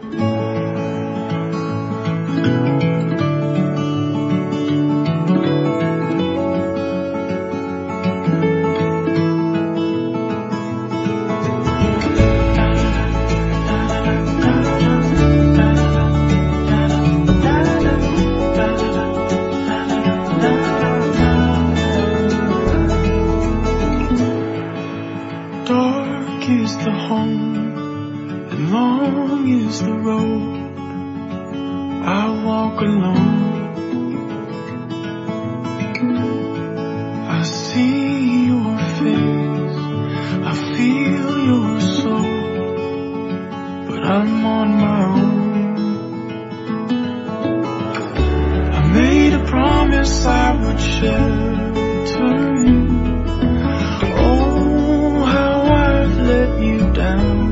Dark is the home, and long is the road. I walk alone. I see your face, I feel your soul, but I'm on my own. I made a promise I would shelter you. Oh, how I've let you down.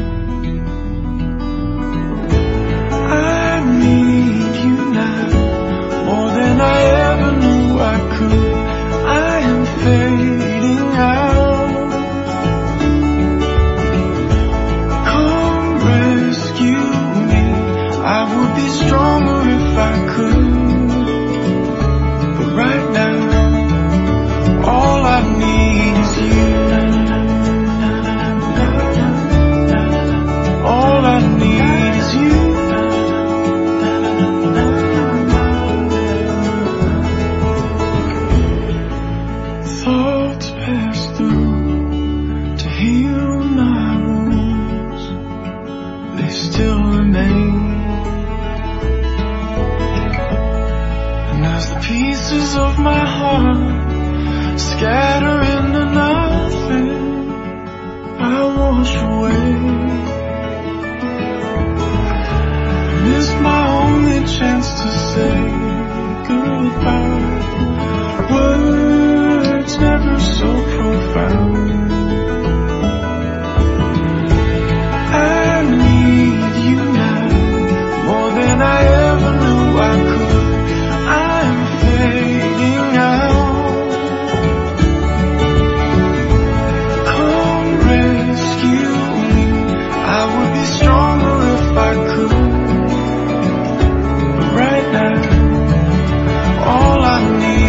I need you now more than I ever knew I could. I am fading out. Come rescue me. I would be stronger if I could, but right now all I need is you. All I need is you. Thoughts pass through to heal my wounds. They still remain. And as the pieces of my heart scatter into nothing, I wash away. I missed my only chance to say goodbye. Words never so profound. I need you now more than I ever knew I could. I'm fading out. Come rescue me. I would be stronger if I could, but right now all I need